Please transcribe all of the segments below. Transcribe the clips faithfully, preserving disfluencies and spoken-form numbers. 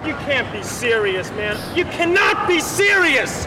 You can't be serious, man. You cannot be serious!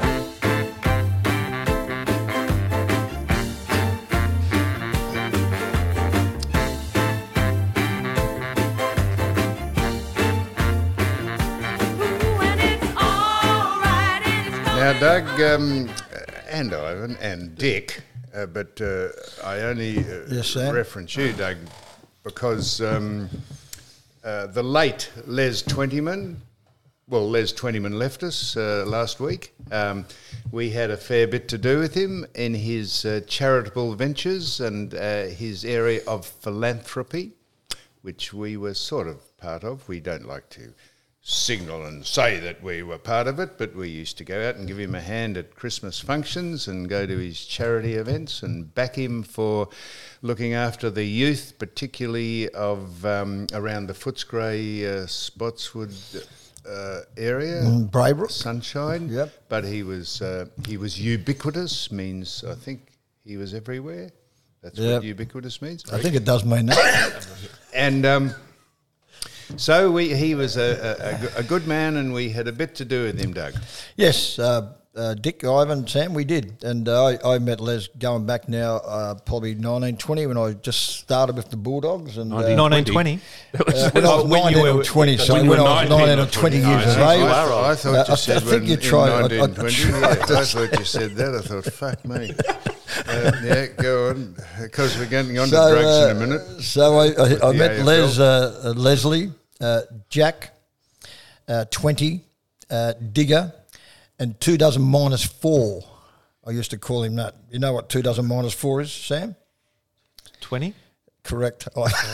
Now, Doug um, and Ivan and Dick, uh, but uh, I only uh, yes, reference you, Doug, because um, uh, the late Les Twentyman, well, Les Twentyman left us uh, last week. Um, we had a fair bit to do with him in his uh, charitable ventures and uh, his area of philanthropy, which we were sort of part of. We don't like to signal and say that we were part of it, but we used to go out and give him a hand at Christmas functions and go to his charity events and back him for looking after the youth, particularly of um, around the Footscray, uh, Spotswood uh, area, mm, Braybrook, Sunshine. Yep. But he was uh, he was ubiquitous. Means I think he was everywhere. That's yep. what ubiquitous means. I think it does mean that. and. Um, So we, he was a, a, a good man, and we had a bit to do with him, Doug. Yes, uh, uh, Dick, Ivan, Sam, we did. And uh, I, I met Les going back now uh, probably nineteen twenty when I just started with the Bulldogs. And uh, nineteen twenty? Uh, when I was nineteen or twenty, so when, when I was nineteen or twenty years of age. I, I thought you uh, said I, I think when, you tried, in nineteen twenty. I, I, I, I thought you said that. I thought, fuck me. Uh, yeah, go on, because we're getting on so, to drugs uh, in a minute. So I, I, I met A F L. Les, uh, uh, Leslie, uh, Jack, uh, twenty, uh, Digger, and two dozen minus four. I used to call him that. You know what two dozen minus four is, Sam? twenty? Correct.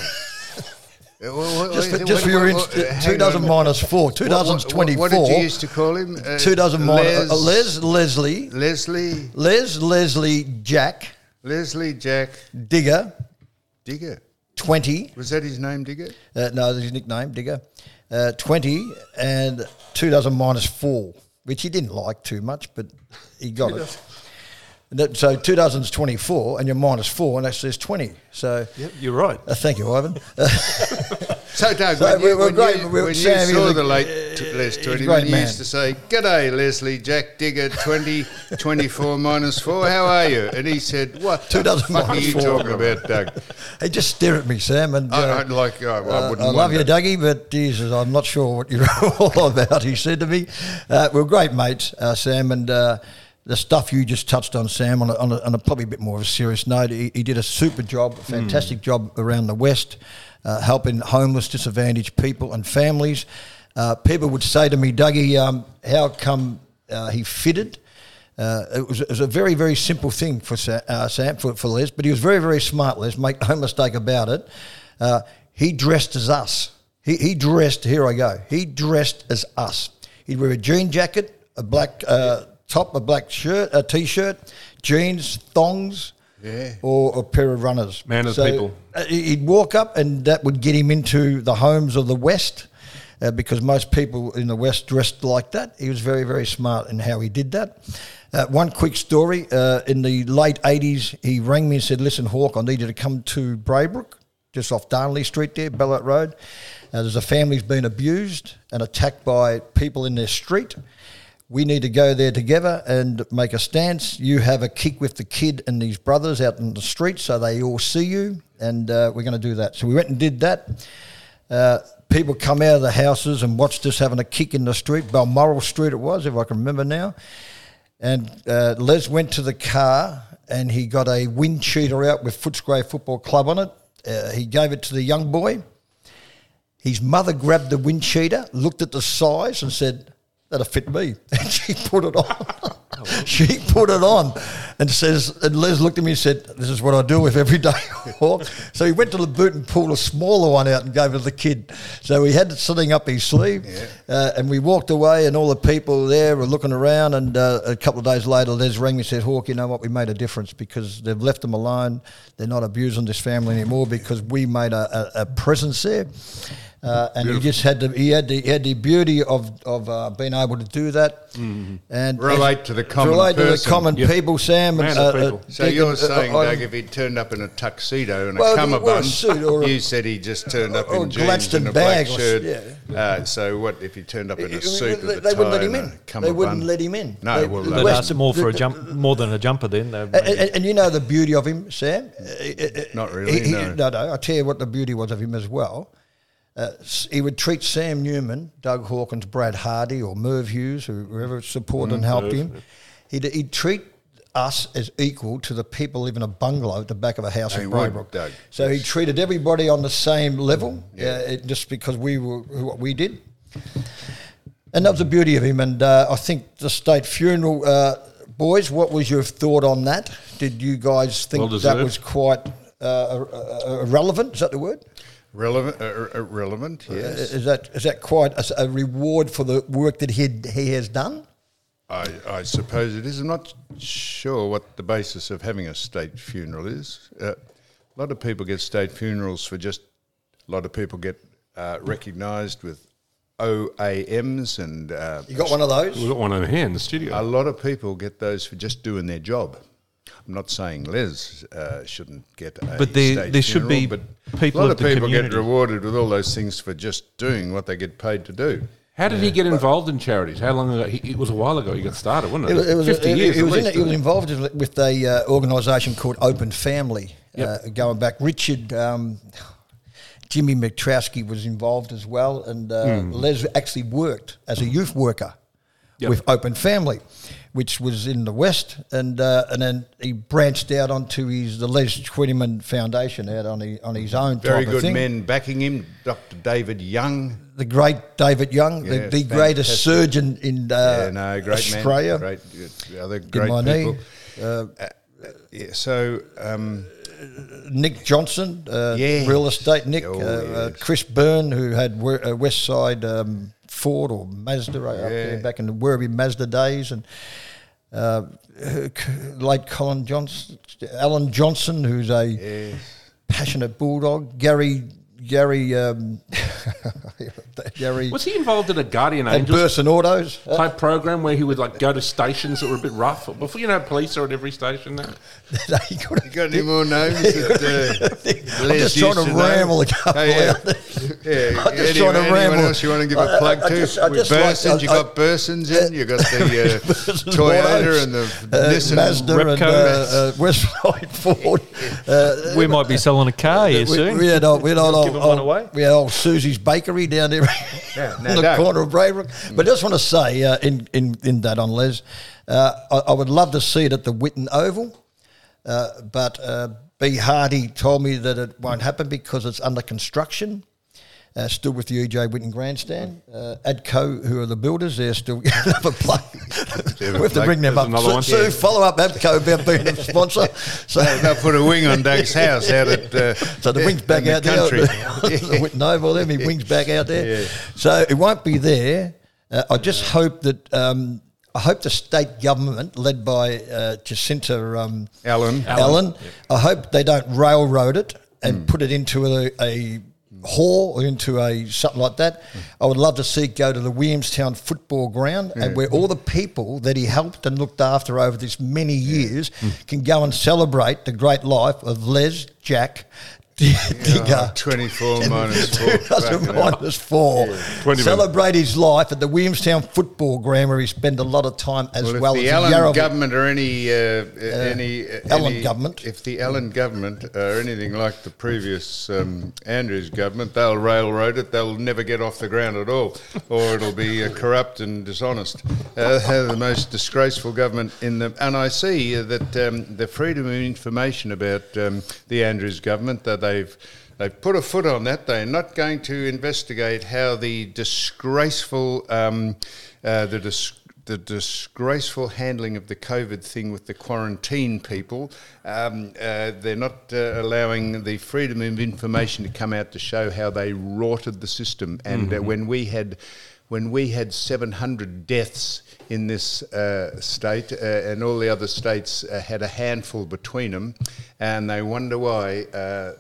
Uh, what, just for, what, just for your what, instant, what, two dozen minus four. Two dozen's twenty-four. What did you used to call him? Uh, two dozen minus uh, Les, Leslie, Leslie, Les, Leslie, Jack, Leslie, Jack, Digger, Digger. twenty. Was that his name, Digger? Uh, no, that's his nickname, Digger. Uh, twenty and two dozen minus four, which he didn't like too much, but he got it. That, so two dozen's twenty-four, and you're minus four, and that says twenty. So yep, you're right. Uh, thank you, Ivan. So, Doug, so when you, we're when great. you, We're when Sam, you saw a, the late uh, Les Twentyman, great you man. used to say, "G'day, Leslie, Jack Digger, twenty, twenty-four minus four. How are you?" And he said, "What two the dozen fuck are minus you four. talking about, Doug?" He just stare at me, Sam, and uh, I, I'd like, oh, I, uh, wouldn't. I love wonder. you, Dougie, but Jesus, I'm not sure what you're all about. He said to me, uh, "We're great mates, uh, Sam, and." Uh, The stuff you just touched on, Sam, on a, on a, on a probably a bit more of a serious note, he, he did a super job, a fantastic mm. job around the West, uh, helping homeless, disadvantaged people and families. Uh, people would say to me, Dougie, um, how come uh, he fitted? Uh, it, was, it was a very, very simple thing for Sam, uh, Sam for, for Les, but he was very, very smart, Les, make no mistake about it. Uh, he dressed as us. He, he dressed, here I go, he dressed as us. He'd wear a jean jacket, a black... Uh, top, a black shirt, a T-shirt, jeans, thongs, yeah. or a pair of runners. Man of so the people. Uh, he'd walk up and that would get him into the homes of the West uh, because most people in the West dressed like that. He was very, very smart in how he did that. Uh, one quick story, uh, in the late eighties, he rang me and said, listen, Hawk, I need you to come to Braybrook, just off Darnley Street there, Ballarat Road. Uh, there's a family who's been abused and attacked by people in their street. We need to go there together and make a stance. You have a kick with the kid and these brothers out in the street so they all see you, and uh, we're going to do that. So we went and did that. Uh, people come out of the houses and watched us having a kick in the street. Balmoral Street it was, if I can remember now. And uh, Les went to the car and he got a wind cheater out with Footscray Football Club on it. Uh, he gave it to the young boy. His mother grabbed the wind cheater, looked at the size and said, that'll fit me. And she put it on. She put it on and says, and Les looked at me and said, this is what I do with every day. So he went to the boot and pulled a smaller one out and gave it to the kid. So he had it sitting up his sleeve. Yeah. Uh, and we walked away and all the people there were looking around, and uh, a couple of days later Les rang me and said, Hawk, you know what, we made a difference because they've left them alone. They're not abusing this family anymore because we made a, a, a presence there. Uh, and he just had the he had the he had the beauty of of uh, being able to do that Mm-hmm. and Relate to the common relate to the person. common Yep. people, Sam. Man and, of uh, people. uh, So Dick you're and, saying, uh, I- Doug, if he turned up in a tuxedo and a Well, cummerbund, or a suit or a- you said he just turned up or in a jeans Gladstone and a black bag or s- shirt. yeah. Uh, so what if he turned up in They- a suit they, with a they tie wouldn't let him and in. a cummerbund? They wouldn't let him in. No, They- well, the they- They'd West- ask more for a the- jump, more than a jumper. Then they'd And, maybe- and, and you know the beauty of him, Sam? Uh, uh, Not really, he- he- no. no, no. I'll tell you what the beauty was of him as well. Uh, s- he would treat Sam Newman, Doug Hawkins, Brad Hardy, or Merv Hughes, who- whoever supported and helped him. He'd, he'd treat us as equal to the people living in a bungalow at the back of a house He in would, Braybrook. Doug. So he treated everybody on the same level, Yeah. uh, it, just because we were what we did. And that was the beauty of him. And uh, I think the state funeral, uh, boys, what was your thought on that? Did you guys think Well that deserved. was quite uh, uh, relevant? Is that the word? Relevant, uh, uh, relevant, yes. Is that is that quite a, a reward for the work that he he has done? I, I suppose it is. I'm not sure what the basis of having a state funeral is. Uh, a lot of people get state funerals for just, a lot of people get uh, recognised with O A Ms and uh, You got one of those? We've got one over here in the studio. a lot of people get those for just doing their job. I'm not saying Les uh, shouldn't get a But there- state there should funeral, be but people a lot of of the people get community. rewarded with all those things for just doing what they get paid to do. How did he get involved in charities? How long ago? He, it was a while ago he got started, wasn't It it? was, it was, Fifty it- years. He at was, in least, it, he was wasn't involved with a uh, organisation called Open Family, Yep. uh, going back. Richard, um, Jimmy McTrowski was involved as well, and uh, Hmm. Les actually worked as a youth worker Yep. with Open Family, which was in the West, and uh, and then he branched out onto his the Les Twentyman Foundation out on his, on his own Very type of good thing. men backing him. Doctor David Young. The great David Young, Yeah, the, the greatest fantastic. surgeon in uh, yeah, no, great Australia. man. Great, uh, other in great my people. knee. Uh, Yeah, so, um, Nick Johnson, uh, Yeah. real estate Nick, Oh, uh, uh, yes. Chris Byrne, who had Wer- uh, West Side um, Ford or Mazda right up there Yeah. back in the Werribee Mazda days, and uh, late Colin Johnson, Alan Johnson, who's a yes. passionate bulldog, Gary Gary um, Gary Was he involved in a Guardian and Angels Burson Autos. Uh, type program where he would like go to stations that were a bit rough? Before, you know, police are at every station now. he could You got any more names that uh, I'm Les just trying used to know? ramble a couple Oh, yeah. out there. Yeah, I'm just any- trying to anyone ramble. else you want to give I- a plug I- I to? just- I With just like- Bursons, you I- got Bursons in, you got the uh, Burson's Toyota Autos, and the uh, Nissan Mazda and Repco. uh, uh, Westside Ford. Uh, we might be selling a car here we, soon. we had old, we had old, Giving old, one away. we had old Susie's Bakery down there Yeah, in no the doubt. corner of Braybrook. But I just want to say, uh, in, in, in that on Les, uh, I, I would love to see it at the Whitten Oval, uh, but uh, B. Hardy told me that it won't happen because it's under construction. Uh, still with the E J Whitten Grandstand. Uh, Adco, who are the builders, they're still another plug. we have to plug. bring them There's up. another Sue, one. Sue, Yeah. follow up Adco about being a sponsor. So, They'll put a wing on Doug's house out at uh, so the wings back in out the there. country. the Whitten Oval, then he wings back out there. Yeah. So it won't be there. Uh, I just hope that um, I hope the state government, led by uh, Jacinta um, Alan. Allen, I hope they don't railroad it and put it into a, a hall or into a something like that. I would love to see it go to the Williamstown football ground, and where all the people that he helped and looked after over this many years can go and celebrate the great life of Les Jack Digger. Oh, twenty-four minus four. Two dozen Fucking hell. minus four. twenty Celebrate his life at the Williamstown football ground, where he spent a lot of time as Well, well, if the as Allen Yarraville. government or any uh, any uh, Allen any- government. if the Allen government are anything like the previous um, Andrews government, they'll railroad it. They'll never get off the ground at all, or it'll be uh, corrupt and dishonest. Uh, they're the most disgraceful government in the. And I see uh, that um, the freedom of information about um, the Andrews government, that they've. They've put a foot on that. They're not going to investigate how the disgraceful, um, uh, the dis- the disgraceful handling of the COVID thing with the quarantine people. Um, uh, they're not uh, allowing the freedom of information to come out to show how they rorted the system. And Mm-hmm. uh, when we had, when we had seven hundred deaths in this uh, state, uh, and all the other states uh, had a handful between them, and they wonder why. Uh,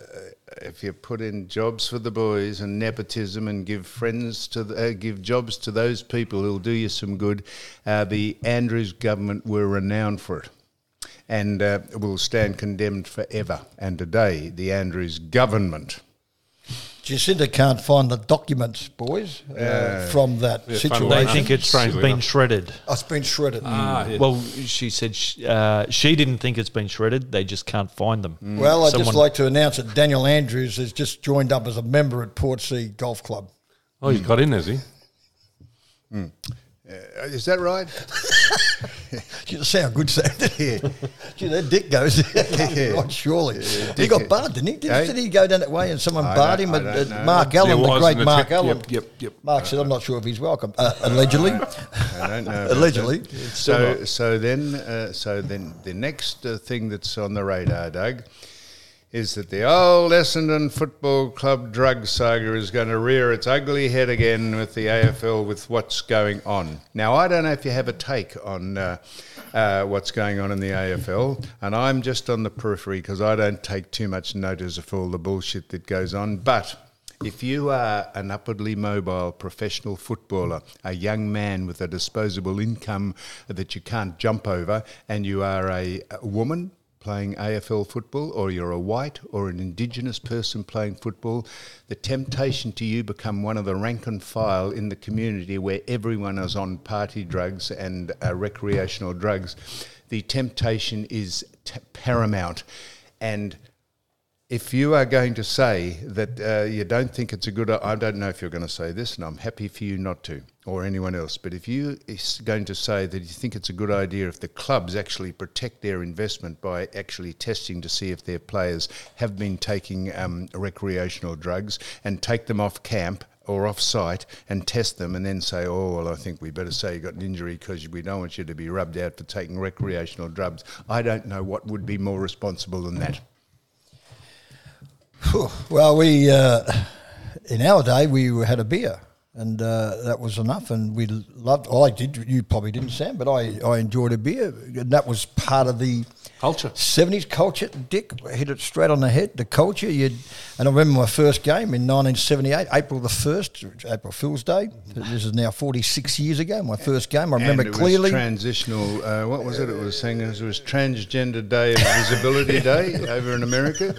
if you put in jobs for the boys and nepotism and give friends to the, uh, give jobs to those people who'll do you some good, uh, the Andrews government were renowned for it, and uh, will stand condemned forever. And today, the Andrews government. Jacinda can't find the documents, boys, uh, Uh, from that yeah, situation. They think it's Strangely been enough. shredded. Oh, it's been shredded. Ah, yeah. Well, she said sh- uh, she didn't think it's been shredded. They just can't find them. Well, I'd just Someone- like to announce that Daniel Andrews has just joined up as a member at Portsea Golf Club. Oh, he's got in, has he? Uh, is that right? You sound good, Sam. Yeah. Gee, that dick goes there. Right, surely. he got barred, didn't he? Didn't, Eh? didn't he go down that way and someone I barred don't- him? I And, don't uh, know. Mark There Allen, the was great an Mark attempt- Allen. Yep, yep, yep. Mark said, I'm not sure if he's welcome. Uh, allegedly. I don't know. about Allegedly. that. So, so then, uh, so then, the next uh, thing that's on the radar, Doug, is that the old Essendon Football Club drug saga is going to rear its ugly head again with the A F L with what's going on. Now, I don't know if you have a take on uh, uh, what's going on in the A F L, and I'm just on the periphery because I don't take too much notice of all the bullshit that goes on, but if you are an upwardly mobile professional footballer, a young man with a disposable income that you can't jump over, and you are a, a woman playing A F L football, or you're a white or an Indigenous person playing football, the temptation to you become one of the rank and file in the community where everyone is on party drugs and uh, recreational drugs. The temptation is t- paramount. And if you are going to say that uh, you don't think it's a good, I don't know if you're going to say this, and I'm happy for you not to, or anyone else, but if you is going to say that you think it's a good idea if the clubs actually protect their investment by actually testing to see if their players have been taking um, recreational drugs and take them off camp or off site and test them and then say, oh, well, I think we better say you got an injury because we don't want you to be rubbed out for taking recreational drugs. I don't know what would be more responsible than that. Well, we uh, in our day we had a beer, and uh, that was enough. And we loved. I did. You probably didn't, Sam, but I, I enjoyed a beer, and that was part of the Culture. seventies culture. Dick hit it straight on the head. The culture. You'd, and I remember my first game in nineteen seventy-eight, April the first, April Fool's Day. This is now forty-six years ago. My first game. I remember and it clearly. was transitional. Uh, what was it? It was saying it was Transgender Day of Visibility Day over in America.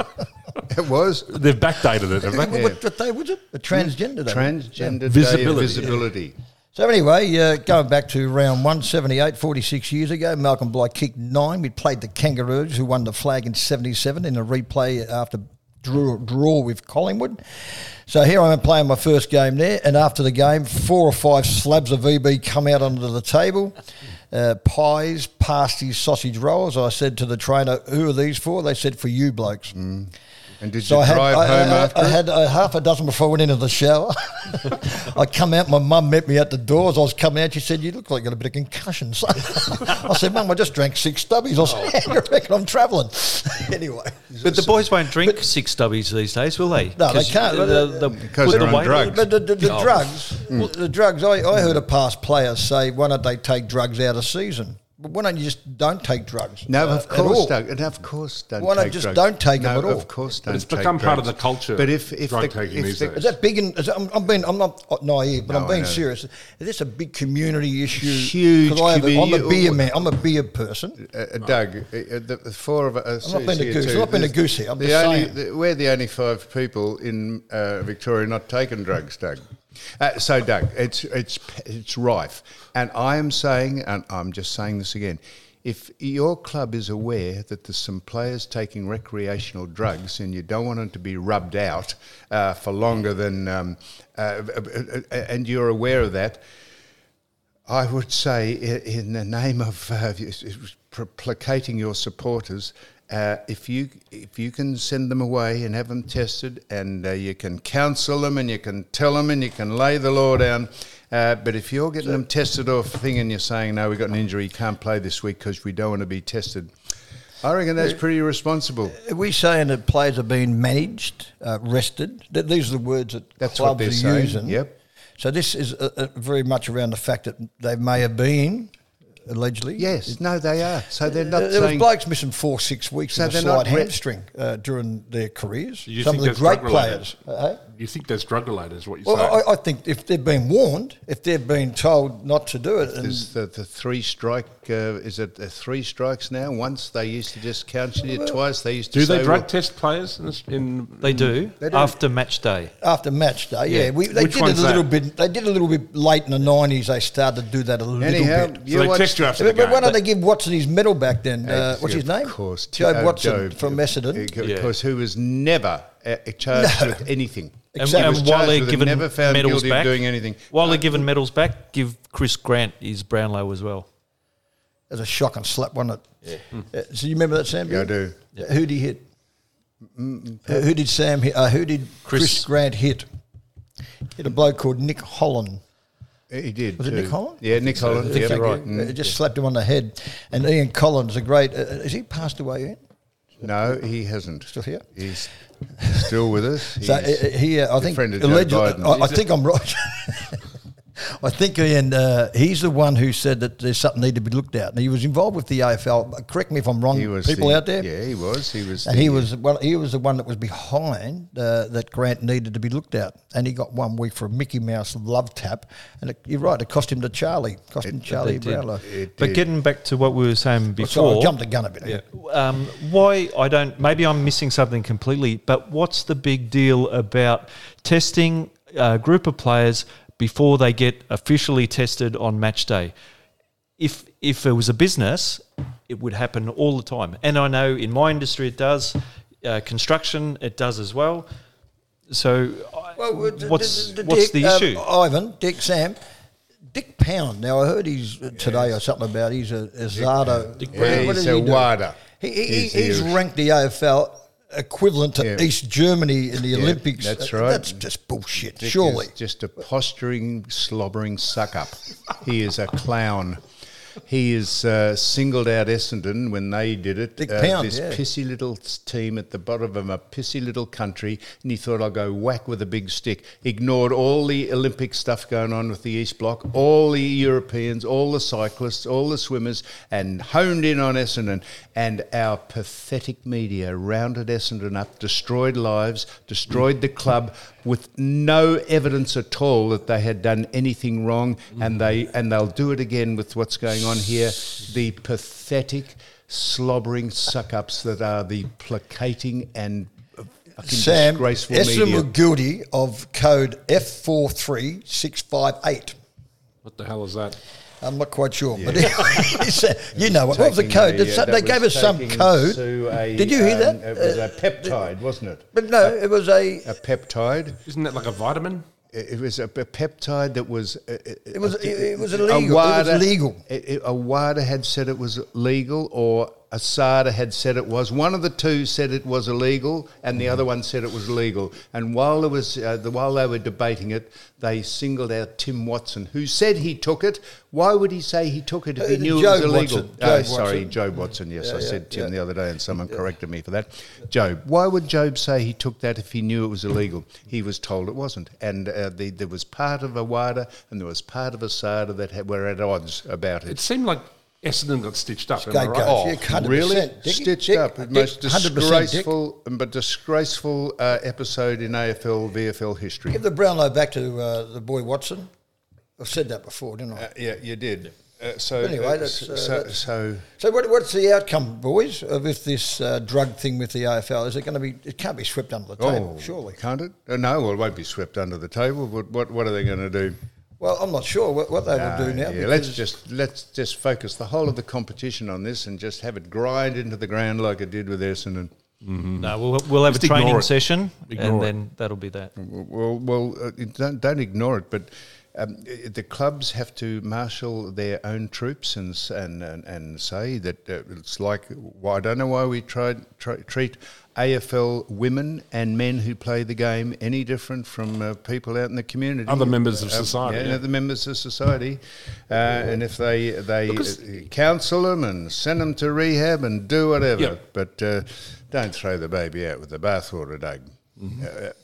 It was They've backdated it, have they? What, what day was it? A transgender day. Transgender Day of Visibility. Visibility. So anyway, uh, going back to round one seventy-eight, forty-six years ago, Malcolm Bly kicked nine. We played the Kangaroos, who won the flag in seventy-seven in a replay after draw, draw with Collingwood. So here I am playing my first game there, and after the game, four or five slabs of V B come out onto the table. Uh, pies, pasties, sausage rolls. I said to the trainer, who are these for? They said, for you blokes. Mm. And did So you I had, drive I, home I, after I it? had uh, half a dozen before I went into the shower. I come out, my mum met me at the door. As I was coming out, she said, you look like you got a bit of concussion. So I said, Mum, I just drank six stubbies. I said, how do you reckon I'm travelling? Anyway. But the boys won't drink six stubbies these days, will they? No, they 'Cause can't. The, the, Because put they're the on weight drugs. But the, the, the Oh. drugs, the drugs, I, I heard a past player say, why don't they take drugs out of season? But why don't you just don't take drugs? No, uh, of at course, all? Doug. And of course, don't Why not take just drugs. don't take them no, at all? Of course, don't But it's take become part of drugs. the culture. But if, if drug the, taking if these the, days. Is that big? In, is that, I'm, I'm being, I'm not naive, but No, I'm I being know. serious. Is this a big community issue? Huge 'Cause I have a, I'm a commu- beer man. I'm a beer person. Uh, uh, Doug, uh, the, the four of us. I'm not being a goose. I'm not being a goose here. I'm the just only, saying. the, we're the only five people in uh, Victoria not taking drugs, Doug. Uh, so, Doug, it's it's it's rife, and I am saying, and I'm just saying this again. If your club is aware that there's some players taking recreational drugs and you don't want them to be rubbed out uh, for longer than, um, uh, and you're aware of that, I would say, i- in the name of uh, placating your supporters, uh, if you if you can send them away and have them tested, and uh, you can counsel them and you can tell them and you can lay the law down, uh, but if you're getting them tested off thing and you're saying, no, we've got an injury, you can't play this week because we don't want to be tested, I reckon that's pretty irresponsible. Are we saying that players are being managed, uh, rested? Th- These are the words that That's what clubs they're are saying, using. yep. So this is uh, uh, very much around the fact that they may have been allegedly. Yes, no, they are. So they're not Uh, there was saying... blokes missing four, six weeks So with a they're slight not re- hamstring uh, during their careers. You Some think of the that's great drug-related? players. Uh, You think that's drug-related is what you're well, saying? I, I think if they've been warned, if they've been told not to do it, and Is the, the three strike, uh, is it the three strikes now? Once they used to just count you twice. They used to Do say, they drug well, test players in, this- in They do, They do. after match day. after match day, yeah, Yeah. we, they Which did it a one's little that? bit. They did a little bit late in the nineties. They started to do that a little Anyhow, bit. you So they watched- test you after But, the but game. why don't they give Watson his medal back then? Uh, Uh, what's his of name? course, Job uh, Watson Job, from Essendon. uh, Yeah. Of course, who was never uh, charged No. with anything. And, Exactly. and was while charged they're with it, given never found medals guilty of back, doing anything. While Uh, they're given medals back, give Chris Grant his Brownlow as well. As a shock and slap, wasn't it? Uh, so you remember that, Sam? Yeah, I do. Uh, Who did he hit? Uh, who did Sam hit? Uh, who did Chris, Chris. Grant hit? Hit a bloke called Nick Holland. He did. Was it too. Nick Holland? Yeah, Nick Holland. Thank Yeah, you. right. Uh, Mm. just slapped him on the head. And Ian Collins, a great. Uh, has he passed away yet? No, he hasn't. Still here? He's still with us. So uh, He's- he, uh, I think, friend of Joe allegedly, Biden. I, I think I'm right. I think Ian, uh, he's the one who said that there's something need to be looked at. And he was involved with the A F L. Correct me if I'm wrong, he was people the- out there. Yeah, he was. He was. And the- he was one, he was the one that was behind uh, that Grant needed to be looked at, and he got one week for a Mickey Mouse love tap, and it, you're right, it cost him to Charlie, cost him Charlie They did. Brownlow. It But did. getting back to what we were saying So I before, jumped the gun a bit. yeah, um, why I don't, maybe I'm missing something completely, but what's the big deal about testing a group of players before they get officially tested on match day? If if it was a business, it would happen all the time. And I know in my industry it does, uh, construction it does as well. So I- Well, d- what's d- d- what's Dick, the um, issue? Ivan, Dick, Sam, Dick Pound. Now I heard he's uh, today or something about he's a, a Zardo. Dick What- Yeah, what he's did a he do? WADA. He, he, He's he's the- ranked the A F L equivalent to Yeah. East Germany in the Olympics. that's Uh, right. That's just bullshit. Dick surely. is just a posturing, slobbering suck up. He is a clown. He has uh, singled out Essendon when they did it. Dick uh, Pound, this yeah. pissy little s- team at the bottom of a pissy little country, and he thought, I'll go whack with a big stick. Ignored all the Olympic stuff going on with the East Bloc, all the Europeans, all the cyclists, all the swimmers, and honed in on Essendon. And our pathetic media rounded Essendon up, destroyed lives, destroyed the club with no evidence at all that they had done anything wrong, and they and they'll do it again with what's going on here. The pathetic, slobbering suck-ups that are the placating and uh, fucking Sam, disgraceful Essendon media. were guilty of code F four three six five eight. What the hell is that? I'm not quite sure, but it's, uh, you know what, what was the Taking code? a, Did uh, some- that they gave was us some taking code. to a, Did you hear um, that? It was Uh, a peptide, wasn't it? But no, it was a. A peptide. Isn't that like a vitamin? It it was a, a peptide that was. uh, It was. It, it was a illegal. It WADA, was legal. it- it- A WADA had said it was legal, or Asada had said it was. One of the two said it was illegal, and the other one said it was legal. And while there was, uh, the, while they were debating it, they singled out Tim Watson, who said he took it. Why would he say he took it if he Uh, knew Joe it was illegal? Watson. Oh, Joe sorry, Watson. Joe Watson. Yes, Yeah, I yeah, said Tim yeah. the other day, and someone corrected me for that. Job. Why would Job say he took that if he knew it was illegal? He was told it wasn't, and uh, the, there was part of a WADA and there was part of a SADA that had, were at odds about it. It seemed like Essendon got stitched up. Am I right? Scapegoat. Oh, Yeah, one hundred percent. really? Dick, Stitched Dick, up. The Dick, most one hundred percent, Dick. disgraceful, but disgraceful uh, episode in A F L, V F L history. Give the Brownlow back to uh, the boy Watson. I've said that before, didn't I? Uh, yeah, you did. Uh, so, Anyway, uh, that's, uh, so, that's- so So what, what's the outcome, boys, of if this uh, drug thing with the A F L? Is it going to be? It can't be swept under the table, oh, surely. can't it? Uh, no, well, it won't be swept under the table. What what, what are they going to do? Well, I'm not sure what, what they will do now. Uh, yeah, let's just let's just focus the whole of the competition on this and just have it grind into the ground like it did with Essendon. No, we'll we'll have Just a training ignore it. session, Ignore and it. then that'll be that. Well, well, uh, don't don't ignore it, but. Um, i- the clubs have to marshal their own troops and s- and and, and say that uh, it's like well, I don't know why we try, try treat A F L women and men who play the game any different from uh, people out in the community, Other members of Uh, society, yeah, yeah. other members of society, uh, and if they they uh, counsel them and send them to rehab and do whatever, Yeah. but uh, don't throw the baby out with the bathwater, Doug. Uh,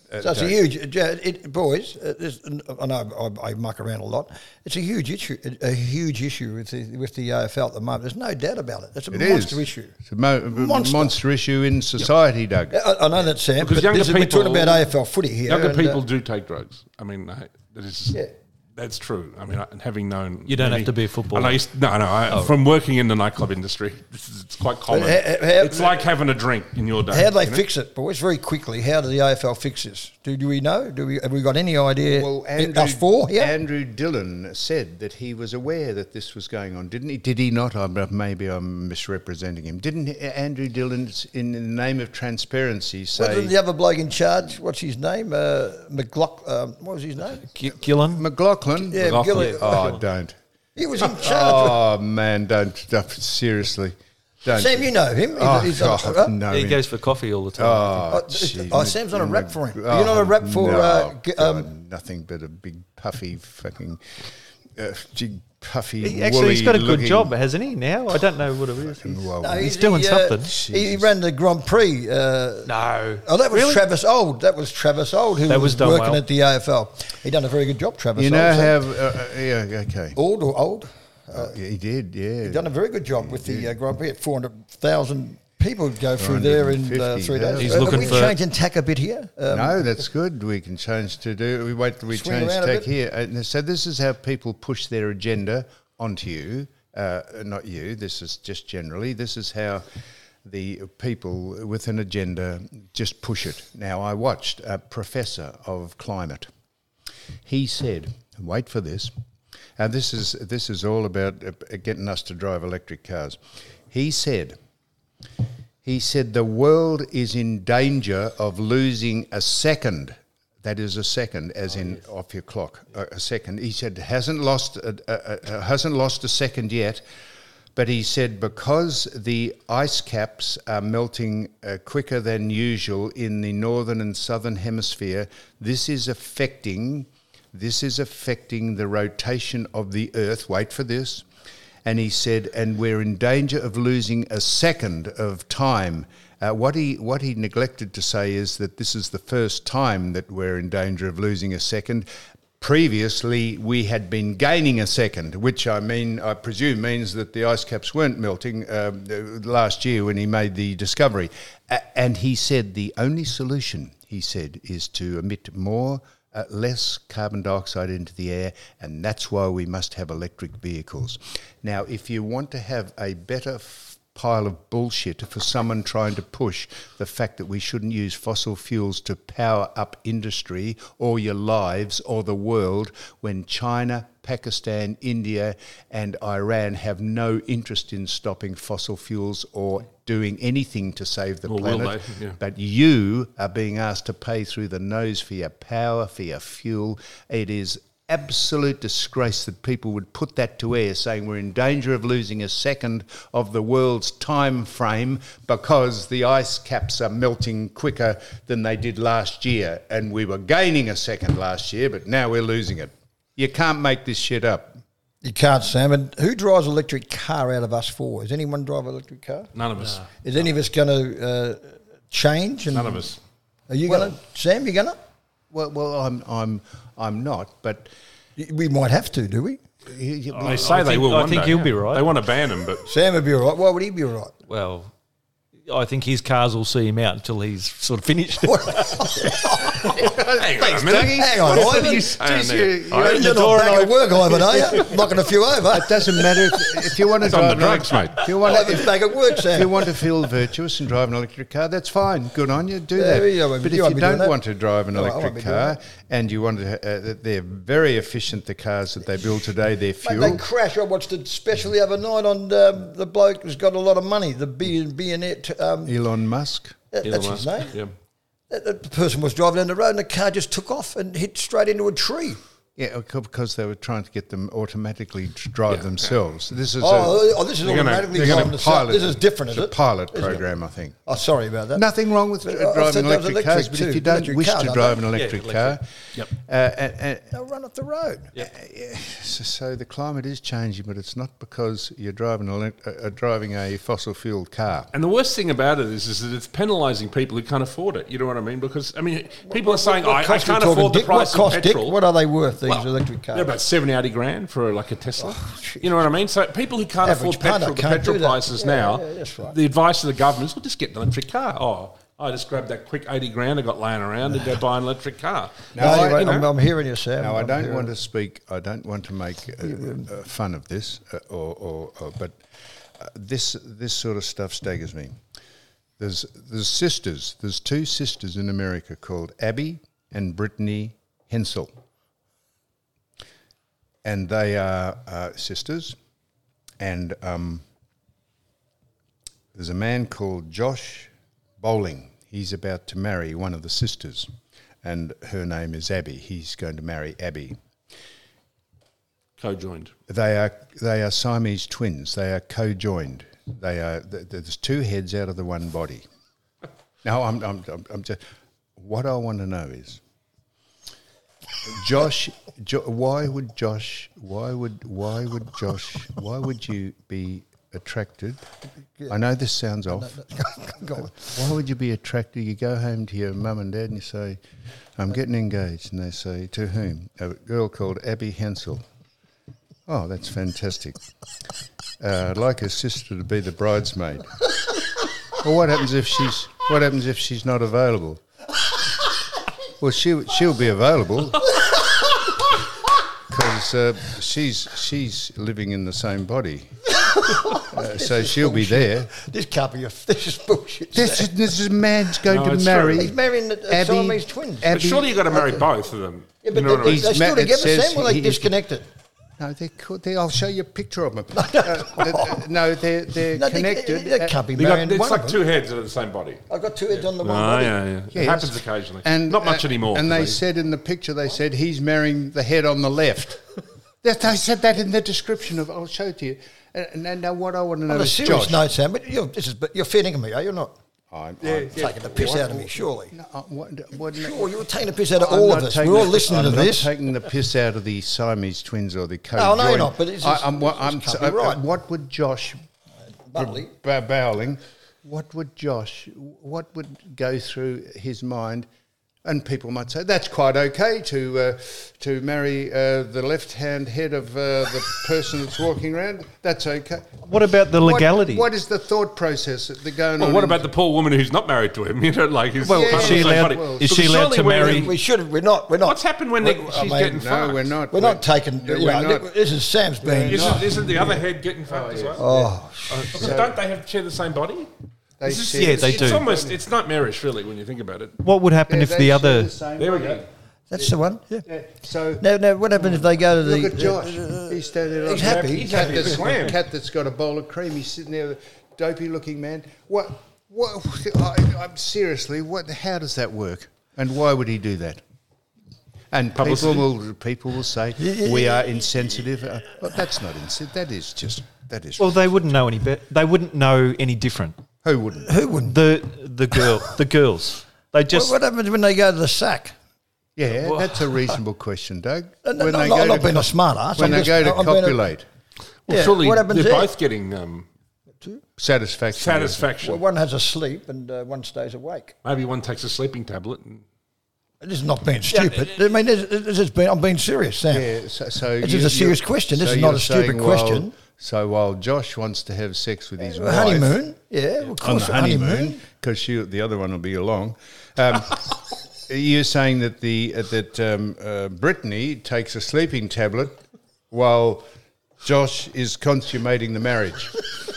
uh, So it's a Doug. huge, uh, it, boys. Uh, this, I know I, I muck around a lot. It's a huge issue, a, a huge issue with the with the A F L at the moment. There's no doubt about it. It's a It monster is. issue. It's a mo- Monster. monster. issue in society, Doug. I, I know that, Sam. Because but younger this is- we're talking people- about A F L footy here. Younger and, people uh, do take drugs. I mean, I, that is, Yeah. that's true. I mean, I, having known You don't many- have to be a footballer. I know you s- no, no. I, From working in the nightclub industry, this is, it's quite common. But ha- ha- it's like having a drink in your day. How do they you know? fix it, boys? Very quickly, how do the A F L fix this? Do, do we know? Do we have we got any idea? Well, Andrew, us four here. Andrew Dillon said that he was aware that this was going on, didn't he? Did he not? I'm, maybe I'm misrepresenting him. Didn't he- Andrew Dillon, in the name of transparency, say... Wasn't the other bloke in charge? What's his name? Uh, McLaughlin. Um, what was his name? G- Gillen? McLaughlin? Yeah, McLaughlin. Gillen. Oh, don't. He was in charge. Oh, man, don't. don't seriously. Don't. Sam, you know him. He's, Oh, he's God, uh, no. He goes for coffee all the time. Oh, Oh, gee, oh, Sam's on a rap for him. oh, You're not a rap for, no, uh, g- God, um, nothing but a big puffy fucking uh, big puffy. He- Actually, he's got a good woolly-looking- job, hasn't he? Now I don't know what it is. He's- Well, No, He's doing he, uh, something. He, he ran the Grand Prix. Uh, No. Oh, that was Really? Travis Old. That was Travis Old who That was, was done working well. at the A F L. He done a very good job, Travis. you know Old, how? so- Uh, uh, yeah, okay. Old or old? Uh, yeah, he did. Yeah, He done a very good job with the uh, Grand Prix. four hundred thousand people go through there in uh, three days. He's Uh, looking are we for- changing tack a bit here? Um, No, that's good. We can change to do. We wait. We Swing change around a tack bit. here. And so this is how people push their agenda onto you. Uh, not you. This is just generally. This is how the people with an agenda just push it. Now, I watched a professor of climate. He said, "Wait for this." And this is this is all about uh, getting us to drive electric cars. He said. He said the world is in danger of losing a second. That is a second, as in off your clock. A, a second. He said hasn't lost a, a, a, hasn't lost a second yet, but he said because the ice caps are melting uh, quicker than usual in the northern and southern hemisphere, this is affecting this is affecting the rotation of the Earth. Wait for this. And he said, and we're in danger of losing a second of time. Uh, what he what he neglected to say is that this is the first time that we're in danger of losing a second. Previously, we had been gaining a second, which I mean, I presume means that the ice caps weren't melting um, last year when he made the discovery. Uh, and he said the only solution, he said, is to emit more Uh, less carbon dioxide into the air, and that's why we must have electric vehicles. Now, if you want to have a better f- pile of bullshit for someone trying to push the fact that we shouldn't use fossil fuels to power up industry or your lives or the world, when China, Pakistan, India and Iran have no interest in stopping fossil fuels or doing anything to save the Or will planet, they? Yeah. but you are being asked to pay through the nose for your power, for your fuel. It is absolute disgrace that people would put that to air, saying we're in danger of losing a second of the world's time frame because the ice caps are melting quicker than they did last year, and we were gaining a second last year, but now we're losing it. You can't make this shit up. You can't, Sam. And who drives an electric car out of us four? Does anyone drive an electric car? None of us. Is any of us going to uh, change? And None of us. Are you Well- going to, Sam? You going to? Well, well, I'm, I'm, I'm not. But We might have to, do we? you- you- They say I they think- will. I one think day. he'll be right. They want to ban them, but Sam would be all right. Why would he be all right? Well, I think his cars will see him out until he's sort of finished. hang on a minute. Hang on, What Ivan. are you- Saying geez, there. you- you- I- You're not back at work, Ivan, are you? Knocking a few over. It doesn't matter if, if you want to It's on drive the drugs, an, mate. If you want to, Ivan's back at work, if Sam. you want to feel virtuous and drive an electric car, that's fine. Good on you. Do Yeah, that. yeah, well, but you if won't you be doing don't that. want to drive an No, I won't electric be doing car that. and you want to, uh, they're very efficient. The cars that they build today, their Mate, fuel. they crash. I watched it special the other night on um, the bloke who's got a lot of money, the billionaire. Um, Elon Musk. that- Elon that's Musk, his name. yeah. That- that the person was driving down the road and the car just took off and hit straight into a tree. Yeah, because they were trying to get them automatically to drive Yeah. themselves. This is Oh, a, oh, this is They're gonna- automatically they're driving going to themselves. pilot. This is different, is it's it? a pilot Is it? program, I think. Oh, sorry about that. Nothing wrong with I uh, thought driving that was electric, electric cars, but too. if you don't Electric wish cars, to aren't drive they? an electric Yeah, car, electric. Yep. uh, and, and, They'll run up the road. uh, yeah, so, so the climate is changing, but it's not because you're driving a, elec- uh, driving a fossil fuel car. And the worst thing about it is, is that it's penalising people who can't afford it. You know what I mean? Because I mean, people are saying, What I, I cost we can't talking, afford the Dick? price What cost, of Dick? petrol. What are they worth, these Well, electric cars? They're about seventy, eighty grand for like a Tesla. you know what I mean? So people who can't Average afford punter petrol, the can't petrol do that. prices Yeah, now, yeah, that's right. the advice of the government is, well, just get an electric car. Oh, I just grabbed that quick eighty grand I got laying around and go buy an electric car. No, No, I- anyway, you know- I'm, I'm hearing you, Sam. Now, I I'm don't hearing want you. to speak. I don't want to make uh, uh, fun of this, uh, or, or, or but uh, this this sort of stuff staggers me. There's there's sisters. There's two sisters in America called Abby and Brittany Hensel, and they are uh, sisters. And um, there's a man called Josh Bowling. He's about to marry one of the sisters, and her name is Abby. He's going to marry Abby. Co-joined. They are they are Siamese twins. They are co-joined. They are th- there's two heads out of the one body. Now I'm I'm I'm, I'm just what I want to know is Josh. Jo, why would Josh? Why would why would Josh? Why would you be attracted? I know this sounds off. Go on. Why would you be attracted? You go home to your mum and dad and you say, I'm getting engaged. And they say, to whom? A girl called Abby Hensel. Oh, that's fantastic. Uh, I'd like her sister to be the bridesmaid. Well, what happens if she's what happens if she's not available? Well, she she'll be available because uh, she's she's living in the same body. Uh, so she'll be there. This can't be a. This is bullshit. This Sam. is, this is a man's going No, to it's marry. true. He's marrying the uh, Abby- Siamese twins. Abby- But surely you've got to marry both of them. Yeah, you but know they, what I mean? they He's still ma- it together, says Sam, or they he- he's- disconnected? No, they're cool. They, I'll show you a picture of them. Uh, uh, no, they're they're No, they- connected. They, they Uh, can't be You got, marrying it's one like of two them. heads that are the same body. I've got two heads on the one Oh, body. yeah, yeah. Yes. It happens occasionally. And Not much uh, anymore. And they please. said in the picture, they said he's marrying the head on the left. That they said that in the description of. I'll show it to you. And, and now what I want to know On a is serious Josh. note, Sam, but you're, this is, but you're feeding me, are you not? I'm, Yeah, I'm yeah. Taking the piss out of me, surely. No, uh, what, what, Sure, you're taking the piss out of I'm all not of us. taking We're all the- listening I'm to not this. taking the piss out of the Siamese twins or the co No, no, you're not, but it's I, just- I'm, what, it I'm, just so- can't be right. uh, what would Josh Butley. Bow- Bowling, what would Josh, what would go through his mind? And people might say that's quite okay to uh, to marry uh, the left-hand head of uh, the person that's walking around. That's okay. What about the What- legality? What, is the thought process that they're going Well, on? what in- about the poor woman who's not married to him? You know, like his Well, is she allowed- well, is she allowed surely to we're- marry- We should. We're not. We're not. What's happened when they, Well, she's I mean, getting No, fucked? we're not. We're not taking. We're You know, not. this is Sam's being. Isn't, isn't the other head getting fucked as well? Oh, Because don't they have share the same body? They This is- said- Yeah, they it's do. almost it's nightmarish, really, when you think about it. What would happen Yeah, if they the share other? the same There we body. go. that's the one. Yeah. Yeah, so Now, now, what happens if they go to the? look at Josh. uh, He's standing there. he's like- happy. He's cat happy. that's, Slam. cat that's got a bowl of cream. He's sitting there, dopey looking man. What? What? I, I'm seriously. What? How does that work? And why would he do that? And people Publicity. will people will say yeah, we yeah. are insensitive. Uh, well, that's not insensitive. That is just that is. Well, they wouldn't know any better. They wouldn't know any different. who wouldn't? Who wouldn't? The the girl, the girls. They just. what, what happens when they go to the sack? Yeah, that's a reasonable question, Doug. No, no, When no, they I'm go not to being a co- smart ass. When I'm they just- go to I'm being a- copulate, Well, Yeah, surely what happens they're there? both getting um, satisfaction. satisfaction. Well, one has a sleep and uh, one stays awake. Maybe one takes a sleeping tablet. And This is not being stupid. I mean, this, this is being, I'm being serious, Sam. Yeah, so, so This you- is a serious you're- question. This so is not you're a stupid saying, question. Well, so while Josh wants to have sex with his Uh, wife, honeymoon, yeah, of on course, the a honeymoon. honeymoon, because the other one will be along. Um, you're saying that the uh, that um, uh, Brittany takes a sleeping tablet while Josh is consummating the marriage.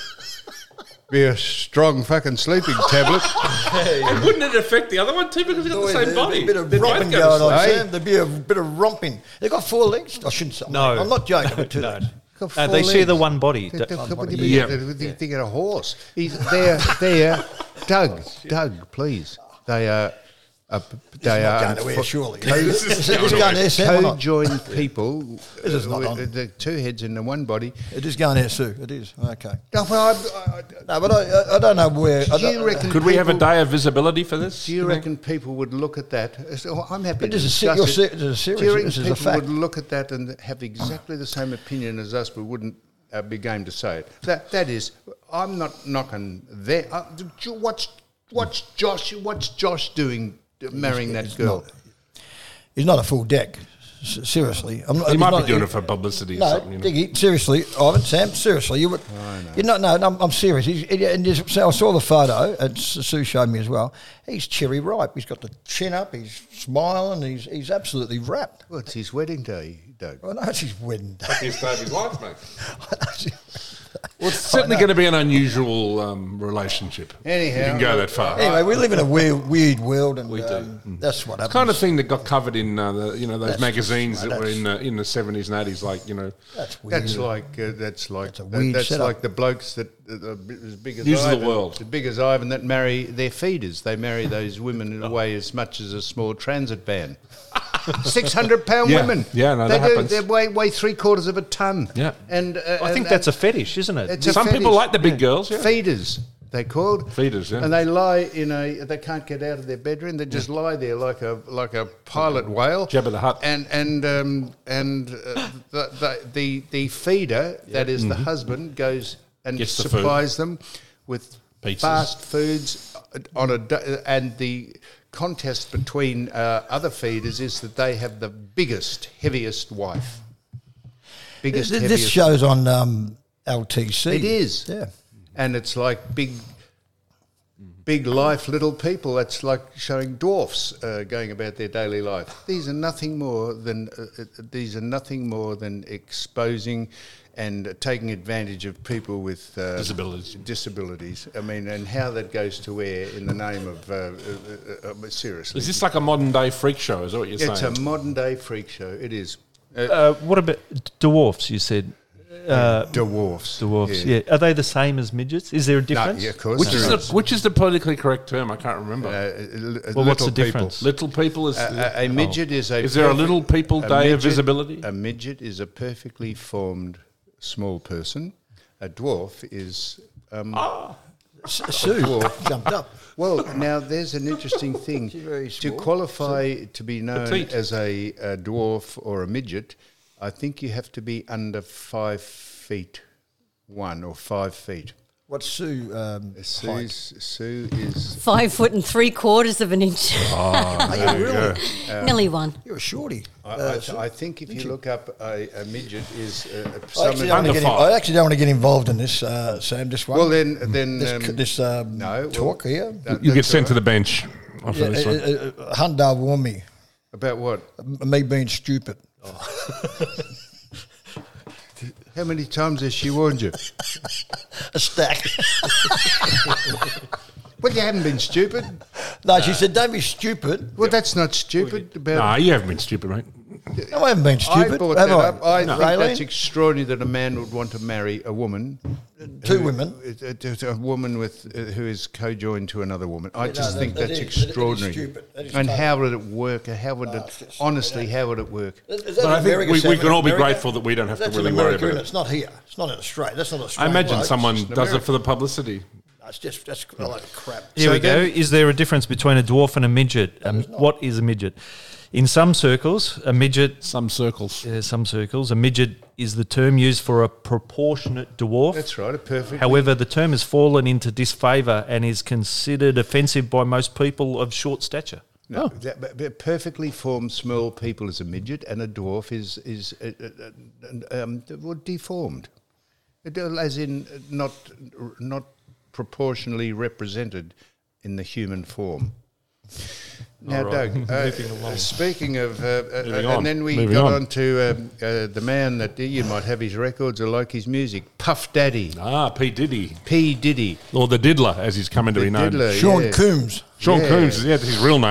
Be a strong fucking sleeping tablet. And wouldn't it affect the other one too because he's got the same There'd body? be a bit of They'd both romping go to going on, sleep. Sam. There'd be a bit of romping. They've got four legs. I shouldn't say. No. I'm not joking. But two No. legs. Got No, four they share legs. the one body. They, they, what do you Yeah. mean? They, they get a horse. He's there, there. Doug, Doug, please. They are Uh, they not are going to where, for- surely. co- Is this going to Sam or not? co-joined people. This is not uh, on. with the two heads in the one body. It is going there, Sue. It is. Okay. No, well, I, I, No, but I, I, I don't know where. I do you don't- reckon Could we have a people- day of visibility for this? Do you think? reckon people would look at that? So I'm happy But to this is se- discuss you're it. se- this is serious. Do you reckon This is a people fact. would look at that and have exactly the same opinion as us, but wouldn't uh, be game to say it? That that is, I'm not knocking that. Uh, what's what's Josh? What's Josh doing, uh, marrying that He's girl? not- He's not a full deck. S- seriously, I'm not, He he's might not- be doing it for publicity or No, something. You know? Diggy, seriously, Ivan, Sam, seriously, you would. You're not. No, I'm, I'm serious. He's, he- and just, so I saw the photo, and S- Sue showed me as well. He's cherry ripe. He's got the chin up. He's smiling. He's he's absolutely wrapped. Well, it's his wedding day, Doug. I know it's his wedding day. His day of his life, mate. I know. Well, it's certainly going to be an unusual um, relationship. Anyhow, you can go that far. Anyway, we live in a weird, weird world, and We do. um, that's what happens. Kind of thing that got covered in uh, the, you know those That's magazines just- that were that's- in the, in the seventies and eighties, like you know. That's weird. That's like uh, that's like That's a that- weird that's setup. like the blokes that uh, as big as News of the Ivan, world. as big as Ivan that marry their feeders. They marry those women in a way as much as a small transit van. Six hundred pound Yeah. women. Yeah, no, they that do. happens. They weigh weigh three quarters of a ton. Yeah. and uh, I think and, that's a uh, fetish, isn't it? it's a Some people fetish. like the big girls. Yeah. Feeders. They called Feeders, yeah. and they lie in a. They can't get out of their bedroom. They just lie there like a like a pilot whale. Jabba the Hutt. And and um, and uh, the, the the the feeder that is the husband goes and Gets the food. supplies them with Pizzas. fast foods on a da- and the contest between uh, other feeders is that they have the biggest, heaviest wife. Biggest, Th- heaviest. this shows on um, L T C. It is. Yeah. And it's like big, big life, little people. It's like showing dwarfs uh, going about their daily life. These are nothing more than uh, uh, these are nothing more than exposing and taking advantage of people with uh, Disabilities. Disabilities. I mean, and how that goes to where in the name of uh, uh, uh, uh, seriously. Is this like a modern day freak show? Is that what you're It's saying? a modern day freak show. It is. Uh, Uh, what about dwarfs? You said uh, dwarfs. dwarfs. Yeah. Are they the same as midgets? Is there a No, difference? yeah, of course. which there is is. the which is the politically correct term? I can't remember. Uh, uh, Well, what's the little people. difference? little people is. A, a, a midget is a. Is there a perfect- little people a day of midget- visibility? A midget is a perfectly formed small person. A dwarf is. Um, S- Sue jumped up. Well, now there's an interesting thing. She's very To small. qualify to be known Petite. as a, a dwarf or a midget, I think you have to be under five feet one or five feet. What's Sue? Um, height? Sue's, Sue is. Five foot and three quarters of an inch. Are you really? Nearly one. You're a shorty. I, Uh, I, I think if you look up a, a midget is uh, I actually, someone. don't want to Under get in, five. I actually don't want to get involved in this, uh, Sam. Just one. Well, then, then this, um, c- this um, no, well, talk here. that- you get that's sent all to the right. bench after Yeah, this one. uh, uh, Hundar warned me. About what? M- Me being stupid. How many times has she warned you? A stack. Well, you haven't been stupid. No, she said, "Don't be stupid." Well, that's not stupid. Nah, About you haven't been stupid, mate. No, I haven't been stupid. I brought have that I? up. I think Raylene? that's extraordinary that a man would want to marry a woman. Two who- women. A, a, a woman with uh, who is co-joined to another woman. I no, just that- think that that's is- that is extraordinary. stupid. That is And totally- how would it work? How would No, it? it's just- Honestly, how would it work? Is that But I think America, we, Sam? we can all be America? grateful that we don't have That's to really in worry America, about and it. it's not here. It's not in Australia. That's not I Australia. imagine someone in does it America. for the publicity. That's just that's a load of crap. Here So we go. then- Is there a difference between a dwarf and a midget? Um, what is a midget? In some circles, a midget, Some circles. uh, some circles, a midget is the term used for a proportionate dwarf. That's right. A perfect. However, the term has fallen into disfavour and is considered offensive by most people of short stature. No, that, but- but perfectly formed small people is a midget, and a dwarf is is uh, uh, uh, um, well, deformed, It, uh, as in uh, not not proportionally represented in the human form. Now, All right. Doug, uh, speaking of, uh, uh, Moving uh, on. and then we Moving got on. on, to um, uh, the man that you might have his records or like his music, Puff Daddy, Ah, P. Diddy. P Diddy, Or the Diddler, as he's coming to the be known. Diddler, Sean yeah. Coombs. Sean Yeah. Coombs, yeah, that's his real name.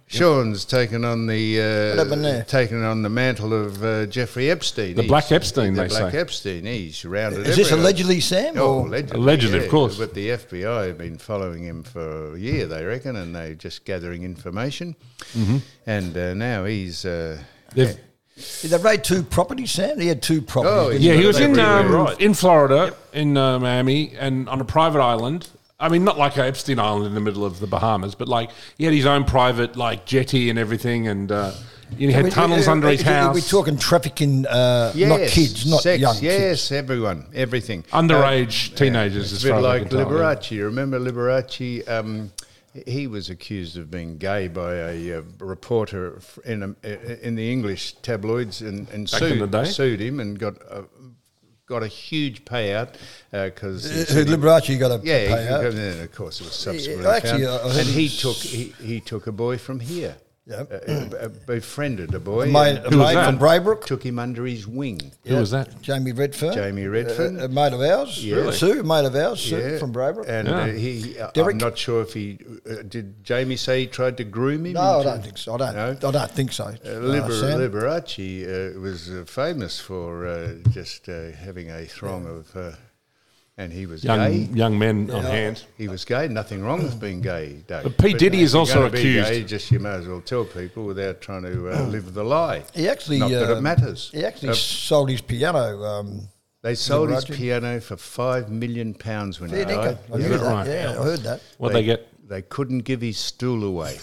Sean's taken on the What happened uh, there? taken on the mantle of uh, Jeffrey Epstein. The He's- Black Epstein, the they Black say. Epstein. He's rounded. Is this everyone. allegedly, Sam? Oh, or- allegedly, Allegedly, of yeah. course. But the F B I have been following him for a year, they reckon, and they're just gathering information. Mm-hmm. And uh, now he's. Uh, They've- Did they raid two properties, Sam? He had two properties. Oh, didn't Yeah, he? he was They in really um, were right. in Florida, in uh, Miami, and on a private island. I mean, not like a Epstein Island in the middle of the Bahamas, but like he had his own private like jetty and everything, and uh, he had We- tunnels we- under his we- house. We're talking trafficking, uh, yes, not kids, not sex, young yes, kids. everyone, everything. Underage Uh, teenagers, It's as a bit far as I like can tell, yeah. Liberace. You remember Liberace? Um, he was accused of being gay by a uh, reporter f- in a, in the English tabloids, and, and Back in sued, the day? sued him and got a, got a huge payout because Uh, Who Liberace got a yeah, he, payout? and then of course it was subsequently Yeah, actually, found. I heard and he it's- took he, he took a boy from here. Yep. Uh, uh, uh, befriended a boy. A mate, and a Who was mate that? from Braybrook. took him under his wing. Who was that? Jamie Redfern. Jamie Redfern. Uh, a mate of ours. Yeah. Really? Sue, a mate of ours, Sue, Yeah, from Braybrook. and Yeah. uh, he. Uh, Derek? I'm not sure if he uh, did. Jamie say he tried to groom him. no, I into- don't think so. I don't. No? I don't think so. Uh, Uh, Liber, Sam? Liberace uh, was uh, famous for uh, just uh, having a throng of, uh, and he was Young gay. young men on hand. He was gay. Nothing wrong with being gay, Dave. But P. Diddy is if you're also gonna be accused. Gay, just you may as well tell people without trying to uh, live the lie. He actually. Not that uh, it matters. He actually Uh, sold his piano. Um, They sold his Liberace. piano for five million pounds when fair he dinkum. died. I Is heard that that. right? Yeah, I heard that. What they get? They couldn't give his stool away.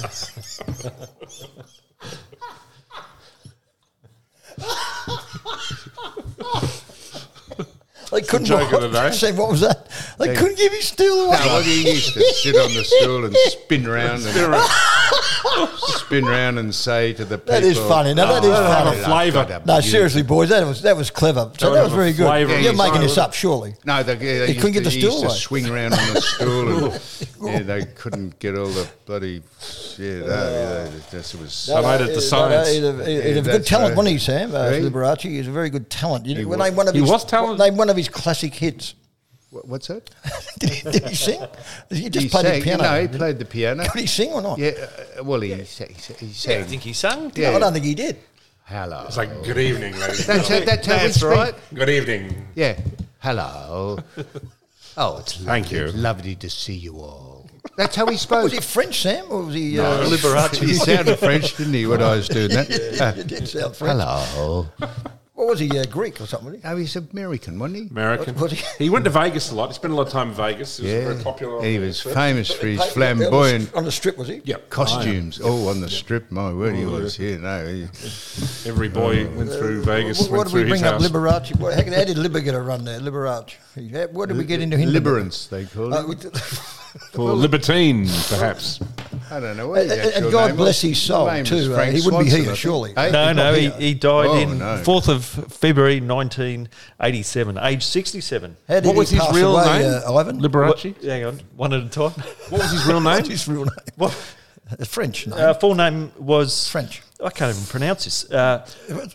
They couldn't. joke of the day. Sam, what was that? They couldn't give his stool away. No, well, he used to sit on the stool and spin round and spin round and say to the people, That is funny. Now, that is "Oh, funny. I love flavour. God, No, you." seriously, boys, that was that was clever. So would that was have a very good. flavour You're in making his this up, surely. No, they, they He used couldn't to, get the he used stool to away. swing around on the stool, and yeah, they couldn't get all the bloody yeah. No, yeah this was. I made it to science. He's a, he's a Yeah, good that's talent, right. wasn't he, Sam? Uh, Hey? Liberace. He's a very good talent. You know, He when was. name one of He his, was talented. Name one of his classic hits. What- What's that? did, he, did he sing? He just He played sang, the piano. No, he played the piano. Could he sing or not? Yeah, uh, well, he, sa- he, sa- he sang. I think he sang. Yeah. No, I don't think he did. Hello. It's like, good evening, ladies. That's, how- that's how we That's speak. right. Good evening. Yeah. Hello. Oh, it's Thank lovely, you. lovely to see you all. That's how he spoke. Was he French, Sam, or was he? No, uh, Liberace. He sounded French, didn't he, when I was doing that? Uh, He did sound French. hello. What was he? Uh, Greek or something? Was he? No, he's American, wasn't he? American. What- what he- He went to Vegas a lot. He spent a lot of time in Vegas. He was Yeah. very popular. on He the was strip. famous for his on the- flamboyant on the strip, was he? Yep. costumes. Oh, on the strip, my word, he was. Yeah, no. He, Every boy went through Vegas. What, what went did we through his bring up house. Liberace? What, how, how did Libber get a run there? Liberace. How- What did we get into him? Liberance, they call Uh, it. we did- For libertine, perhaps. I don't know what and, the and actual God name bless was. his soul name was too. Uh, Frank he wouldn't be Swanson, I here, think. surely. Hey? No, no, he, he died Oh, in no. fourth of February nineteen eighty-seven, age sixty-seven. How did What was he his pass real away, name? Uh, Ivan? Liberace. What- hang on, one at a time. What was his real name? What's his real name? What? Uh, French name. Uh, full name was French. I can't even pronounce this. Uh,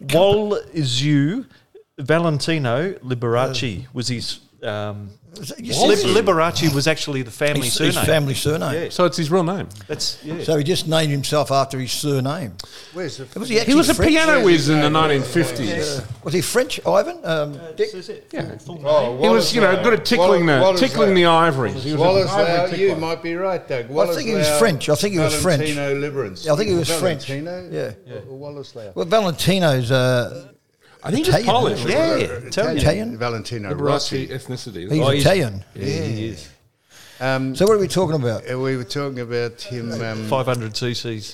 Wolziu Valentino Liberace was his. Um, Was that- you Lib- said- Liberace was actually the family his, surname. his family surname. Yeah. So it's his real name. That's yeah. So he just named himself after his surname. Where's the Was he, actually He was a French? piano whiz in the nineteen fifties. Was he French, Ivan? Um, Dick? This is it. Yeah. Full name. Oh, He was, you know, good at tickling the Wallace- tickling the ivories. He was Wallace an ivory Lau, tickler. you might be right, Doug. I think he was Wallace French. I think he was French. Valentino Liberance. I think he was French. Valentino? Yeah. Or Wallace Lau. Well, Valentino's uh, I think he was Italian, Polish. isn't he? Yeah, Italian. Italian. Italian? Valentino Liberace Rossi. ethnicity. he's Oh, he's- Italian. Yeah, he is. Um, So what are we talking about? uh, we were talking about him. Um, five hundred cc's.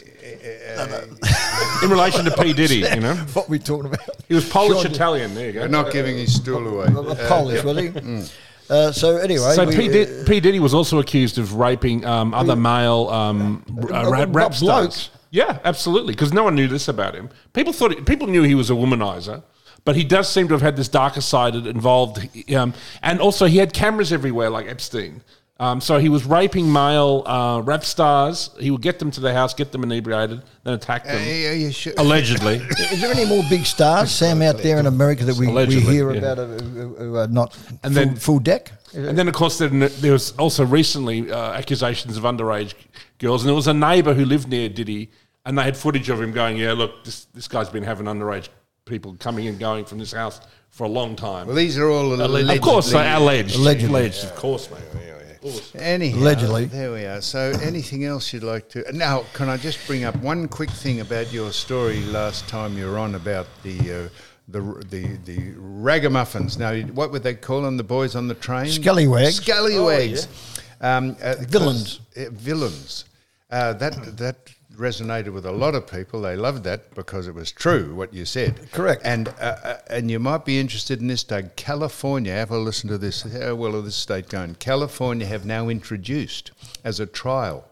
In relation to P. Diddy, you know. What are we talking about? He was Polish Sure. Italian. There you go. not giving his stool away. Uh, Polish, was he? Uh, so anyway, So we, P. Diddy, P. Diddy was also accused of raping um, other male um, r- uh, Uh, rap, what rap blokes? stars. Yeah, absolutely. Because no one knew this about him. People thought it, people knew he was a womanizer, but he does seem to have had this darker side that involved. Um, and also, he had cameras everywhere, like Epstein. Um, so he was raping male uh, rap stars. He would get them to their house, get them inebriated, then attack them. Uh, yeah, you should. Allegedly. Is there any more big stars, Sam, out there in America that we, we Allegedly, hear yeah. about uh, who who are not And full, then- full deck? And then, of course, there, there was also recently uh, accusations of underage girls. And there was a neighbour who lived near Diddy, and they had footage of him going, yeah, look, this, this guy's been having underage people coming and going from this house for a long time. Well, these are all allegedly. Of course, they alleged. Allegedly. Alleged, of course, mate. Anyhow, Allegedly. there we are. So, anything else you'd like to? Now, can I just bring up one quick thing about your story last time you were on about the uh, the the the ragamuffins? Now, what would they call them? The boys on the train? Scallywags. Scallywags. um, uh, Villains. Uh, villains. Uh, that that resonated with a lot of people. They loved that because it was true what you said. Correct. And uh, uh, and you might be interested in this, Doug. California, have a listen to this. How well is this state going? California have now introduced as a trial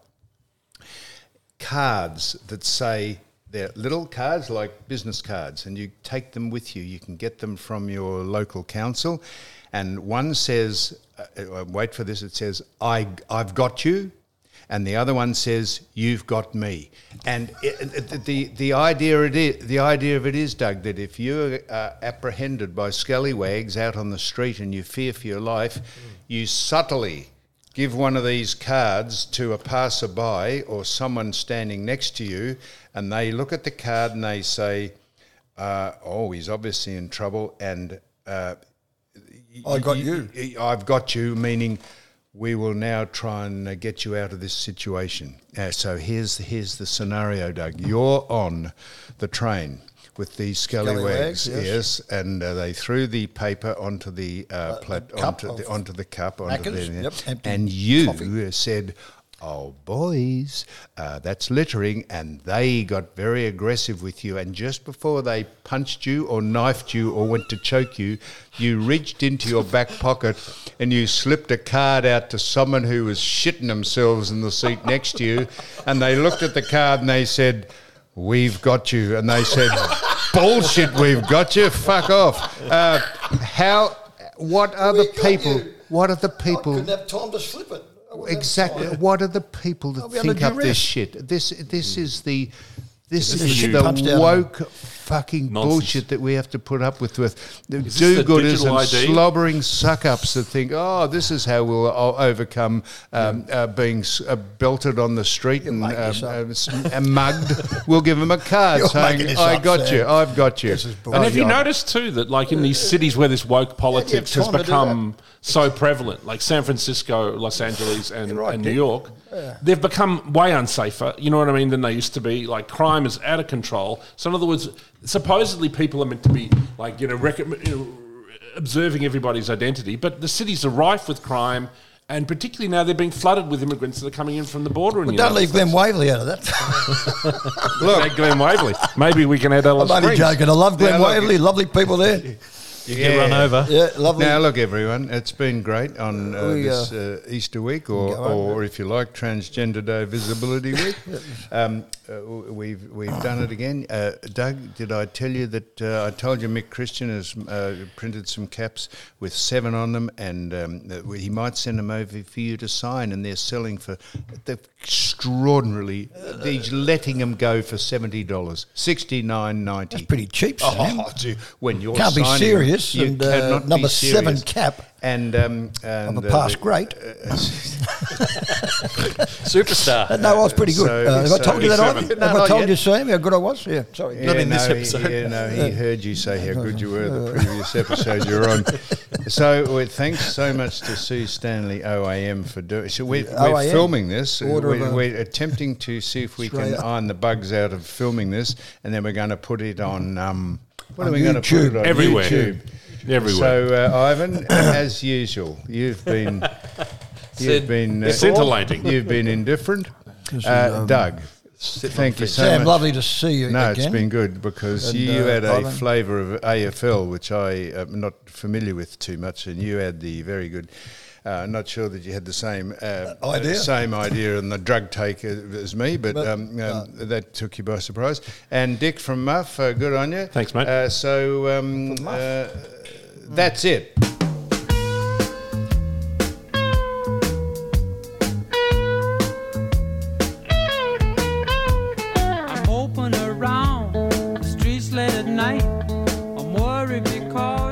cards that say they're little cards like business cards, and you take them with you. You can get them from your local council, and one says, uh, "Wait for this." It says, "I I've got you." And the other one says, "You've got me." And it, it, the the idea it is, the idea of it is, Doug, that if you're uh, apprehended by scallywags out on the street and you fear for your life, mm. you subtly give one of these cards to a passerby or someone standing next to you, and they look at the card and they say, uh, "Oh, he's obviously in trouble," and uh, I got you. I've got you, meaning, we will now try and uh, get you out of this situation. Uh, so here's here's the scenario, Doug. You're on the train with these scallywags, Scallywags, yes. yes, and uh, they threw the paper onto the uh, Uh, plat the cup onto the of onto the cup onto Macca's, the, yep, empty and you coffee. said, "Oh, boys, uh, that's littering," and they got very aggressive with you. And just before they punched you or knifed you or went to choke you, you reached into your back pocket and you slipped a card out to someone who was shitting themselves in the seat next to you. And they looked at the card and they said, "We've got you." And they said, "Bullshit, we've got you. Fuck off." Uh, how? What are the We got people? you. What are the I people? couldn't have time to slip it. I wouldn't have Exactly. time. What are the people that I'll be under think up this duress. shit? This this is the this This is is the the punched out of woke fucking Nonsense. bullshit that we have to put up with with the Is this the do-gooders digital and I D? slobbering suck-ups that think, "Oh, this is how we'll o- overcome um, uh, being s- uh, belted on the street and, making um, this up. uh, s- and mugged." We'll give them a card You're saying, making this "I up, got Sam. you. I've got you." This is And bullshit. have you Oh, yeah. noticed too that, like in these cities where this woke politics has time to do become so prevalent, like San Francisco, Los Angeles, and, You're right, and New Dick. York, they've become way unsafer. You know what I mean? Than they used to be. Like crime is out of control. So in other words, supposedly people are meant to be like you know, rec- you know observing everybody's identity, but the cities are rife with crime. And particularly now they're being flooded with immigrants that are coming in from the border. In But the don't United leave States. Glenn Waverley out of that. Look, Glenn Waverley. Maybe we can add Alice I'm only Springs. joking. I love Glenn Yeah, look, Waverley. Lovely people there. You get run over. Yeah, lovely. Now, look, everyone, it's been great on uh, We, this uh, uh, Easter week, or, go on, or if you like, Transgender Day Visibility Week. um, uh, we've we've done it again. Uh, Doug, did I tell you that uh, I told you Mick Christian has uh, printed some caps with seven on them, and um, that we- he might send them over for you to sign, and they're selling for the extraordinarily. He's letting them go for seventy dollars, sixty nine ninety. That's pretty cheap, Sam. Oh, gee, when you're Can't be signing, serious. you And uh, cannot be number seven serious. cap And, um, and of a past uh, the- great. Superstar. Uh, no, I was pretty good. So- uh, have I so- told you that, seven. Ivan? No, Have I not told yet. you, Sam, how good I was? Yeah, sorry. Yeah, Not in this no, episode. He, yeah, no, he heard you say how good you were the previous episode you were on. So well, thanks so much to Sue Stanley O A M for doing. So we're, O A we're M, filming this. Order of, We're, uh, we're attempting to see if we Australia. can iron the bugs out of filming this, and then we're going to put it on. Um, what On are we going to put YouTube. it on? Everywhere. YouTube. Everywhere. So uh, Ivan, as usual, you've been. You've been uh, Scintillating. You've been indifferent, This is, uh, um, Doug. Thank you so Sam, much. lovely to see you No, again. it's been good because And, you uh, had a Ivan? flavour of A F L, which I am not familiar with too much, and you had the very good. Uh, not sure that you had the same uh, idea? uh, same idea and the drug take as me, but, But, um, um, uh, that took you by surprise. And Dick from Muff, uh, good on you. Thanks, mate. Uh, so um, Muff. uh, uh, that's it. worry because